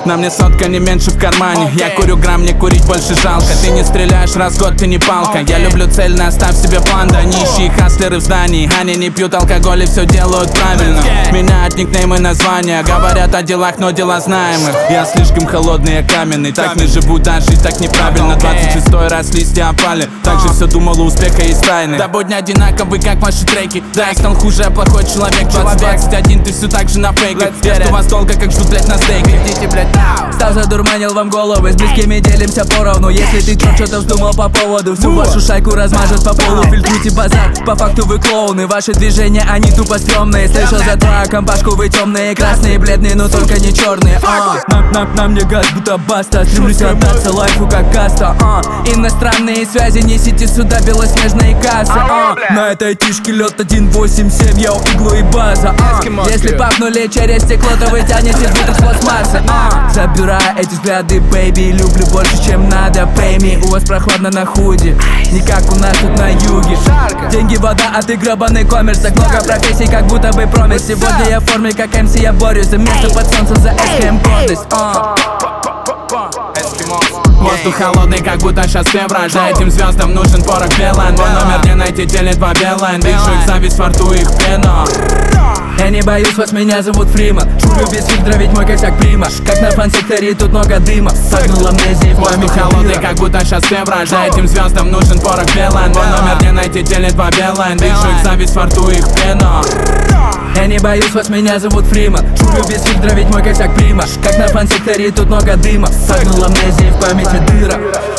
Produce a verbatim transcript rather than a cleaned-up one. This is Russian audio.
На мне сотка, не меньше в кармане. Я курю грамм, мне курить больше жалко. Ты не стреляешь, раз в год ты не палка. Я люблю цельно, оставь себе план. Да нищие хаслеры в здании. Они не пьют алкоголь и все делают правильно. Меняют никнеймы, названия. Говорят о делах, но дела знаем их. Я слишком холодный, я каменный. Так не живу, да, жить так неправильно. Двадцать шестой раз листья опали. Так же все думал, у успеха есть тайны. Да будь не одинаковый, как ваши треки. Да, я стал хуже, я плохой человек. Двадцать двадцать один, ты все так же на фейке. Я жду вас долго, как ждут, блять, на стейке. Идите, блять, стал задурманил вам головы, с близкими делимся поровну. Если ты чё, что-то вздумал по поводу, всю вашу шайку размажет по полу. Фильтруйте базар, по факту вы клоуны. Ваши движения, они тупо стрёмные. Слышал за твою компашку, вы темные, красные, бледные, но только не черные. а. Нам, нам, нам не газ, будто баста. Стремлюсь отдаться лайфу, как каста. а. Иностранные связи, несите сюда белоснежные кассы. а. На этой тишке лед один восемь семь, я у иглу и база. а. Если пахнули через стекло, то вы тянете будто с пластмассы. а. Забирая эти взгляды, бэйби, люблю больше, чем надо. Пейми, у вас прохладно на худи, не как у нас тут на юге. Деньги, вода, а ты гребаный коммерс. Так много профессий, как будто бы промис. Сегодня я в форме, как эм си, я борюсь за место под солнцем, за эс ка эм гордость. а. Воздух холодный, как будто сейчас февраль. За этим звездам нужен порох Билайн. Мой номер не найти, теле два Билайн. Вижу их зависть во рту, их пена. Я не боюсь вас, меня зовут Фриман. Шурю без фильтра, ведь мой косяк прима. Как на фан-секторе, тут много дыма. Согнул амнезии в Воздух холодный, как будто сейчас февраль. За этим звездам нужен порох Билайн. Мой номер не найти, теле два Билайн. Вижу их зависть во рту, их пена. Я не боюсь вас, меня зовут Фриман. Шурю без фильтра, ведь мой косяк прима. Как на фан-секторе, тут много дыма. Согнул амнезии в памяти дыра.